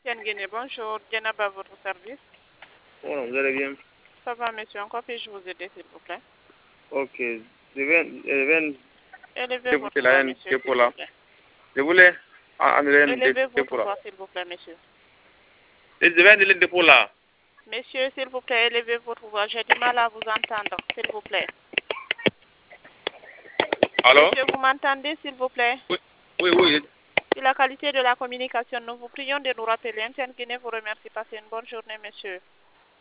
Guinée, bonjour. Djenaba à votre service. Oh, vous allez bien? Ça va, monsieur. Encore puis-je vous aider, s'il vous plaît? Ok. Je viens Élevez votre déposer la voix, haine monsieur, s'il dépôt vous là. plaît. Je voulais annuler un Élevez votre dépôt là. voix, s'il vous plaît, monsieur. Et je vais annuler le dépôt là. Monsieur, s'il vous plaît, élevez votre voix. J'ai du mal à vous entendre, s'il vous plaît. Allô? Monsieur, vous m'entendez, s'il vous plaît? Oui. Sur la qualité de la communication, nous vous prions de nous rappeler. Guinée vous remercie. Passez une bonne journée, monsieur.